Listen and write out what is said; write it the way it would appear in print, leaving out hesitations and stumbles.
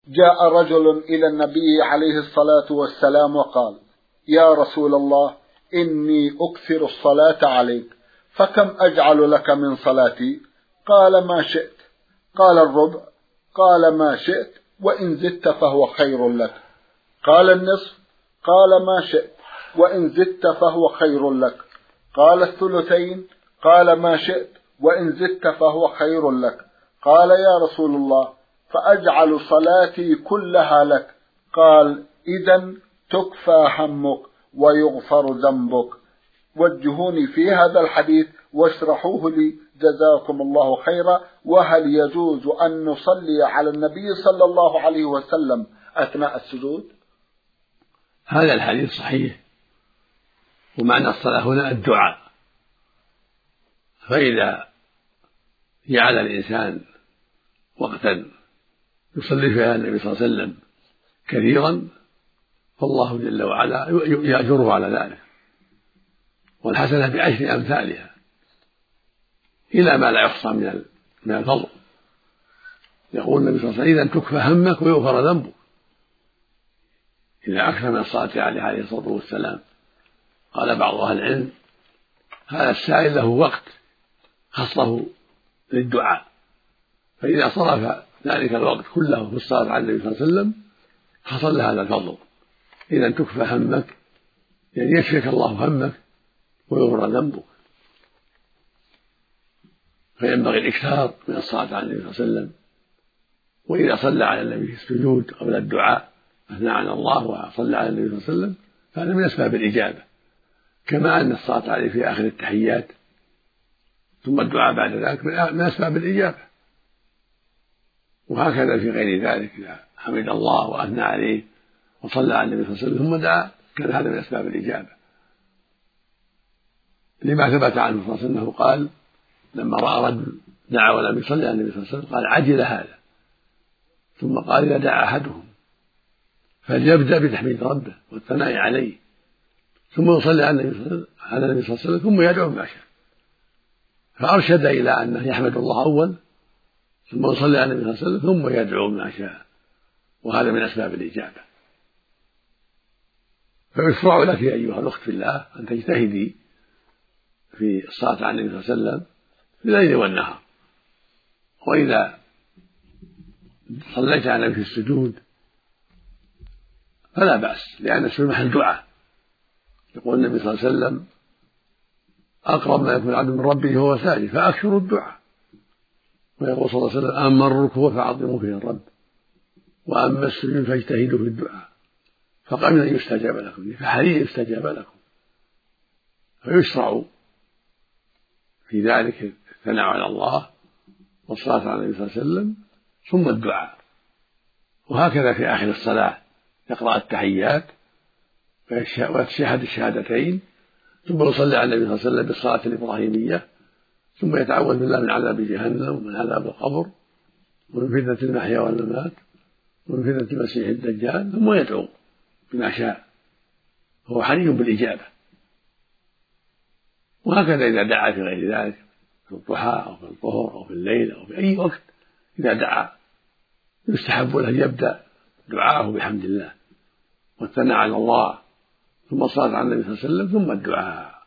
جاء رجل إلى النبي عليه الصلاة والسلام وقال: يا رسول الله، إني أكثر الصلاة عليك، فكم أجعل لك من صلاتي؟ قال: ما شئت. قال: الربع؟ قال: ما شئت، وإن زدت فهو خير لك. قال: النصف؟ قال: ما شئت، وإن زدت فهو خير لك. قال: الثلثين؟ قال: ما شئت، وإن زدت فهو خير لك. قال: يا رسول الله، فأجعل صلاتي كلها لك. قال: إذن تكفى همك ويغفر ذنبك. وجهوني في هذا الحديث واشرحوه لي جزاكم الله خيرا. وهل يجوز أن نصلي على النبي صلى الله عليه وسلم أثناء السجود؟ هذا الحديث صحيح، ومعنى الصلاة هنا الدعاء. فإذا جعل الإنسان وقتا يصلي فيها النبي صلى الله عليه وسلم كثيرا فالله جل وعلا يأجره على ذلك، والحسنة بعشر أمثالها إلى ما لا يحصى من الفضل. يقول النبي صلى الله عليه وسلم: إذا تكفى همك ويغفر ذنبك. إذا أكثر من الصلاة عليه الصلاة والسلام. قال بعض أهل العلم: هذا السائل له وقت خصه للدعاء، فإذا صرف ذلك الوقت كله في الصلاة على النبي صلى الله عليه وسلم حصل هذا الفضل. إذا تكفى همك، يعني يكفيك الله همك ويغفر ذنبك. فينبغي الإكثار من الصلاة على النبي صلى الله عليه وسلم. وإذا صلى على النبي في السجود قبل الدعاء أثنى على الله وصلى على النبي صلى الله عليه وسلم فهذا من أسباب الإجابة، كما أن الصلاة عليه في آخر التحيات ثم الدعاء بعد ذلك من أسباب الإجابة. وهكذا في غير ذلك، إذا حمد الله وأثنى عليه وصلى على النبي صلى الله عليه وسلم ثم دعا كان هذا من أسباب الإجابة، لما ثبت عنه صلى الله عليه وسلم أنه قال لما رأى رجل دعا ولم يصلي على النبي صلى الله عليه وسلم قال: عجل هذا. ثم قال: إذا دعا أحدهم فليبدأ بتحميد ربه والثناء عليه، ثم يصلي على النبي صلى الله عليه وسلم ثم يدعو ما شاء. فأرشد إلى أنه يحمد الله أول ثم يصلي على النبي صلى الله عليه وسلم ثم يدعو ما شاء، وهذا من أسباب الإجابة. فيشرع لك يا أيها الأخت في الله أن تجتهدي في الصلاة على النبي صلى الله عليه وسلم في الليل والنهار. وإذا صليت على النبي في السجود فلا بأس، لأن السجود محل دعاء. يقول النبي صلى الله عليه وسلم: أقرب ما يكون العبد من ربه وهو ساجد فأكثروا الدعاء. ويقول صلى الله عليه وسلم: أما الركوع فعظموا فيه الرب، وأما السجود فاجتهدوا في الدعاء، فقبل أن يستجاب لكم، فحري يستجاب لكم. فيشرع في ذلك الثناء على الله والصلاة على النبي صلى الله عليه وسلم ثم الدعاء. وهكذا في آخر الصلاة يقرأ التحيات ويتشهد الشهادتين ثم يصلي على النبي صلى الله عليه وسلم بالصلاة الإبراهيمية، ثم يتعوذ بالله من عذاب جهنم ومن عذاب القبر ومن فتنة المحيا والممات ومن فتنة المسيح الدجال، ثم يدعو بما شاء، هو حري بالإجابة. وهكذا إذا دعا في غير ذلك في الضحى أو في الظهر أو في الليل أو في أي وقت، إذا دعا يستحب له يبدأ دعاءه بحمد الله والثناء على الله ثم الصلاة على النبي صلى الله عليه وسلم ثم الدعاء.